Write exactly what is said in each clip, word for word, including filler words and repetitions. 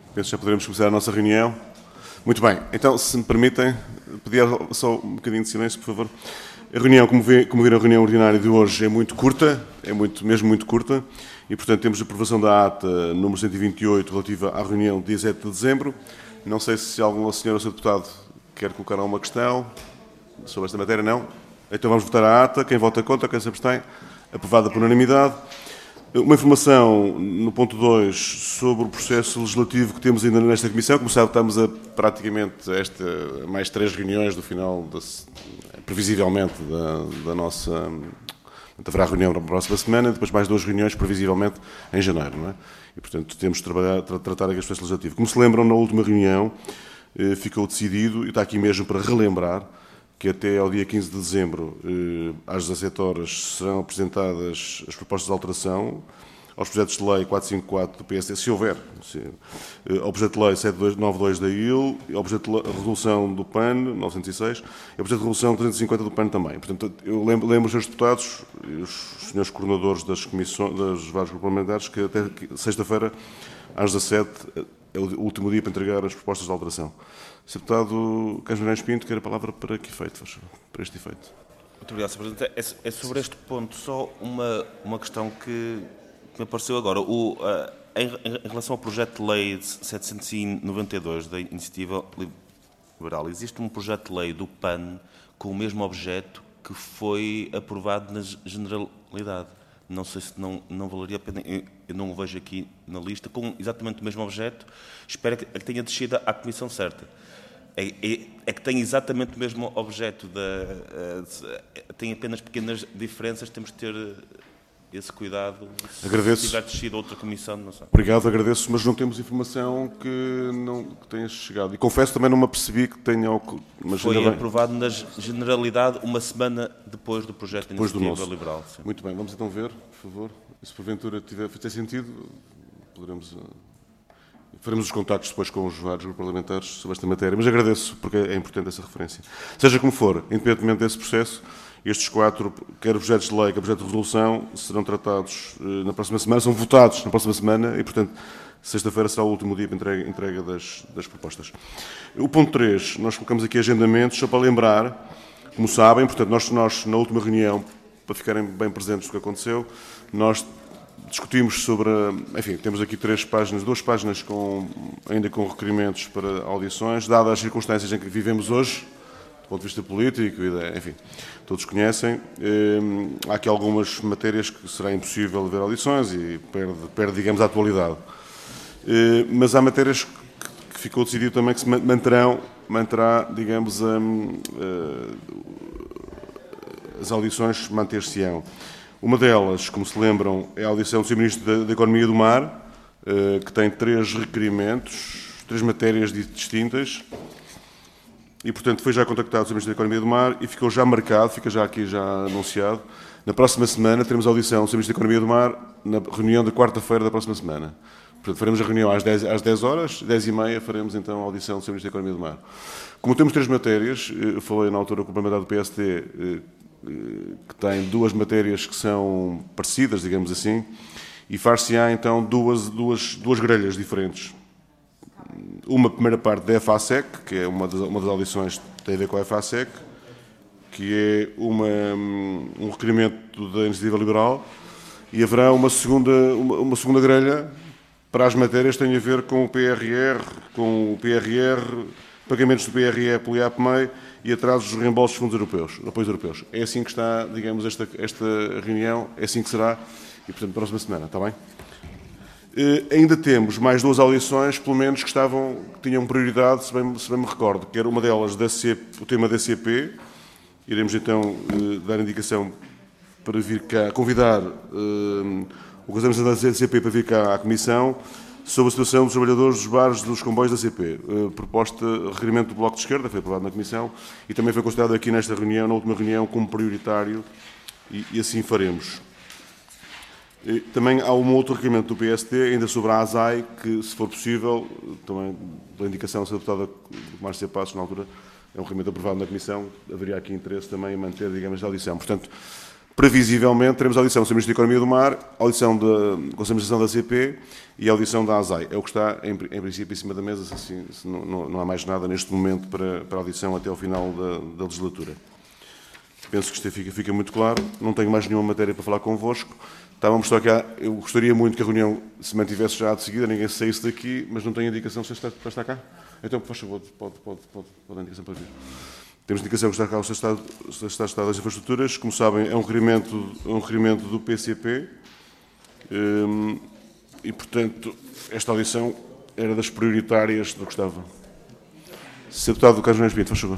Penso que já poderemos começar a nossa reunião. Muito bem, então, se me permitem, pedir só um bocadinho de silêncio, por favor. A reunião, como, vê, como viram, a reunião ordinária de hoje é muito curta, é muito, mesmo muito curta, e, portanto, temos a aprovação da ata número cento e vinte e oito, relativa à reunião de dia sete de dezembro. Não sei se algum senhor ou senhor deputado quer colocar alguma questão sobre esta matéria, não? Então vamos votar a ata. Quem vota contra, quem se abstém, aprovada por unanimidade. Uma informação no ponto dois sobre o processo legislativo que temos ainda nesta Comissão. Como sabe, estamos a praticamente esta, mais três reuniões do final, de, previsivelmente, da, da nossa... Haverá reunião na próxima semana e depois mais duas reuniões, previsivelmente, em janeiro, não é? E, portanto, temos de trabalhar, tra, tratar aqui o processo legislativo. Como se lembram, na última reunião eh, ficou decidido, e está aqui mesmo para relembrar, que até ao dia quinze de dezembro, eh, às dezassete horas, serão apresentadas as propostas de alteração aos projetos de lei quatrocentos e cinquenta e quatro do P S D, se houver, se, eh, ao projeto de lei sete mil duzentos e noventa e dois da I L, ao projeto de lei, resolução do P A N, novecentos e seis, e ao projeto de resolução trezentos e cinquenta do P A N também. Portanto, eu lembro, lembro os seus deputados, os senhores coordenadores das comissões, das vários grupos parlamentares, que até sexta-feira, às dezassete, é o último dia para entregar as propostas de alteração. senhor Deputado Carlos Magalhães Pinto, quer a palavra para que efeito, para este efeito? Muito obrigado, senhor Presidente. É sobre este ponto só uma, uma questão que me apareceu agora. O, uh, em, em relação ao projeto de lei setecentos e noventa e dois da Iniciativa Liberal, existe um projeto de lei do P A N com o mesmo objeto que foi aprovado na generalidade. Não sei se não, não valeria a pena, eu não o vejo aqui na lista, com exatamente o mesmo objeto. Espero que, que tenha descido à comissão certa. É, é, é que tem exatamente o mesmo objeto, da, uh, tem apenas pequenas diferenças, temos de ter esse cuidado. Agradeço. Se tiver descido a outra comissão, não sei. Obrigado, agradeço, mas não temos informação que, não, que tenha chegado. E confesso, também não me apercebi que tenha... Mas foi aprovado na generalidade uma semana depois do projeto de Iniciativa Liberal. Sim. Muito bem, vamos então ver, por favor. E se porventura tiver, fizer sentido, poderemos... Faremos os contactos depois com os vários grupos parlamentares sobre esta matéria, mas agradeço, porque é importante essa referência. Seja como for, independentemente desse processo, estes quatro, quer projetos de lei, quer projeto de resolução, serão tratados eh, na próxima semana, são votados na próxima semana e, portanto, sexta-feira será o último dia para entrega, entrega das, das propostas. O ponto três, nós colocamos aqui agendamentos, só para lembrar, como sabem, portanto, nós, nós na última reunião, para ficarem bem presentes do que aconteceu, nós discutimos sobre, enfim, temos aqui três páginas, duas páginas com, ainda com requerimentos para audições, dadas as circunstâncias em que vivemos hoje, do ponto de vista político, enfim, todos conhecem. Há aqui algumas matérias que será impossível haver audições e perde, perde, digamos, a atualidade. Mas há matérias que ficou decidido também que se manterão, manterá, digamos, a, a, as audições manter-se-ão. Uma delas, como se lembram, é a audição do senhor Ministro da, da Economia do Mar, eh, que tem três requerimentos, três matérias distintas, e, portanto, foi já contactado o senhor Ministro da Economia do Mar e ficou já marcado, fica já aqui já anunciado. Na próxima semana teremos a audição do senhor Ministro da Economia do Mar na reunião da quarta-feira da próxima semana. Portanto, faremos a reunião às dez, às dez horas, dez e meia, faremos então a audição do senhor Ministro da Economia do Mar. Como temos três matérias, eu falei na altura com o parlamentar do P S D, eh, que tem duas matérias que são parecidas, digamos assim, e far-se-á então duas, duas, duas grelhas diferentes. Uma primeira parte da F A S E C, que é uma das, uma das audições que tem a ver com a F A S E C, que é uma, um requerimento da Iniciativa Liberal, e haverá uma segunda, uma, uma segunda grelha para as matérias que têm a ver com o P R R, com o P R R, pagamentos do P R R pelo I A P M E I e atrasos dos reembolsos de fundos europeus, apoios europeus. É assim que está, digamos, esta, esta reunião, é assim que será, e, portanto, próxima semana, está bem? Eh, ainda temos mais duas audições, pelo menos, que estavam, que tinham prioridade, se bem, se bem me recordo, que era uma delas da C, o tema da C P. Iremos, então, eh, dar indicação para vir cá, convidar eh, o representante da C P para vir cá à Comissão, sobre a situação dos trabalhadores dos bares dos comboios da C P. Uh, proposta, requerimento do Bloco de Esquerda, foi aprovado na Comissão e também foi considerado aqui nesta reunião, na última reunião, como prioritário e, e assim faremos. E, também há um outro requerimento do P S D, ainda sobre a A S A I, que, se for possível, também pela indicação da senhora deputada Márcia Passos, na altura, é um requerimento aprovado na Comissão, haveria aqui interesse também em manter, digamos, a audição. Portanto, previsivelmente, teremos a audição do Ministro da Economia do Mar, a audição da Conselho de Administração da C P e a audição da A S A I. É o que está, em, em princípio, em cima da mesa, se assim, se não, não, não há mais nada neste momento para, para a audição até ao final da, da legislatura. Penso que isto fica, fica muito claro. Não tenho mais nenhuma matéria para falar convosco. Estávamos só que há, eu gostaria muito que a reunião se mantivesse já de seguida, ninguém saísse daqui, mas não tenho indicação se está, para estar cá. Então, por favor, pode, pode, pode, pode dar indicação para vir. Temos indicação que está cá o Estado, o Estado, Estado das Infraestruturas. Como sabem, é um requerimento, um requerimento do P C P. Hum, e, portanto, esta audição era das prioritárias do que estava. senhor Deputado do Carlos Nunes Pinto, faz favor.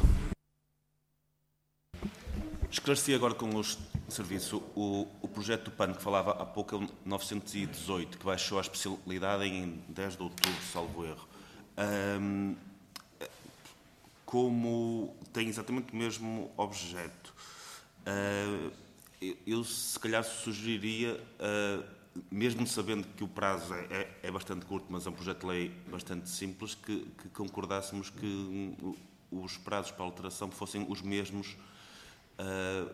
Esclareci agora com o serviço o, o projeto do P A N que falava há pouco, é novecentos e dezoito, que baixou a especialidade em dez de outubro, salvo erro. Um, como tem exatamente o mesmo objeto, uh, eu se calhar sugeriria, uh, mesmo sabendo que o prazo é, é, é bastante curto, mas é um projeto de lei bastante simples, que, que concordássemos que os prazos para alteração fossem os mesmos. Uh,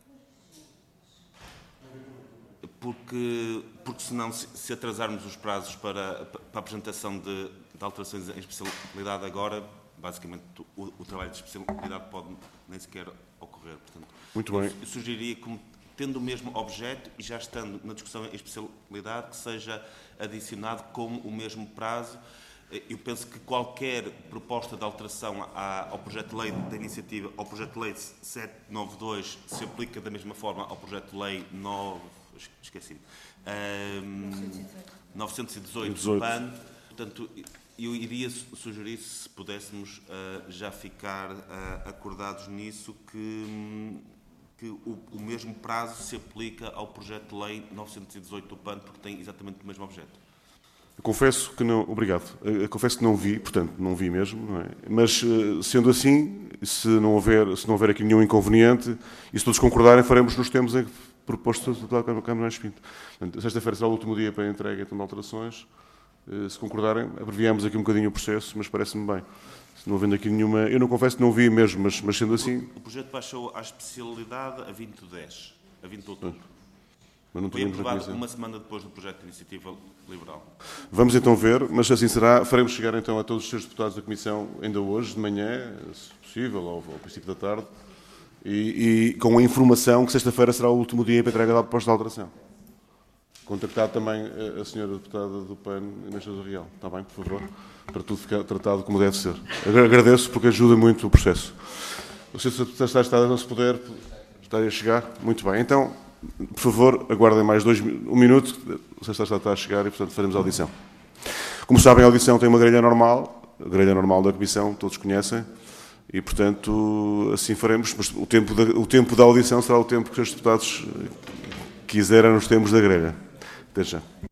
porque, porque senão, se, se atrasarmos os prazos para, para a apresentação de, de alterações em especialidade agora, basicamente o, o trabalho de especialidade pode nem sequer ocorrer. Portanto, muito bem. Eu sugeriria, como, tendo o mesmo objeto e já estando na discussão em especialidade, que seja adicionado como o mesmo prazo. Eu penso que qualquer proposta de alteração ao projeto de lei da iniciativa, ao projeto de lei setecentos e noventa e dois, se aplica da mesma forma ao projeto de lei nove, esqueci, um, novecentos e dezoito do P A N. Portanto, eu iria sugerir, se pudéssemos uh, já ficar uh, acordados nisso, que, que o, o mesmo prazo se aplica ao projeto de lei novecentos e dezoito do P A N, porque tem exatamente o mesmo objeto. Confesso que não, obrigado, eu confesso que não vi, portanto, não vi mesmo, não é? Mas, sendo assim, se não houver, se não houver aqui nenhum inconveniente, e se todos concordarem, faremos nos termos em que proposto pela Câmara Nunes Pinto. Sexta-feira será o último dia para a entrega então, de alterações. Se concordarem, abreviamos aqui um bocadinho o processo, mas parece-me bem. Se não havendo aqui nenhuma... Eu não confesso que não vi mesmo, mas, mas sendo assim... O projeto baixou a especialidade a vinte de dez, a vinte de outubro. Mas não foi aprovado uma semana depois do projeto de iniciativa liberal. Vamos então ver, mas assim será. Faremos chegar então a todos os senhores deputados da Comissão ainda hoje, de manhã, se possível, ou ao princípio da tarde, e, e com a informação que sexta-feira será o último dia para entrega da proposta de alteração. Contactar também a senhora deputada do P A N e Ministra do Real. Está bem, por favor? Para tudo ficar tratado como deve ser. Agradeço porque ajuda muito o processo. O senhor Secretário não se puder, está a chegar. Muito bem. Então, por favor, aguardem mais dois, um minuto. O Secretário está a chegar e, portanto, faremos a audição. Como sabem, a audição tem uma grelha normal, a grelha normal da Comissão, todos conhecem, e, portanto, assim faremos. Mas o tempo da, o tempo da audição será o tempo que os deputados quiserem nos termos da grelha. Até já.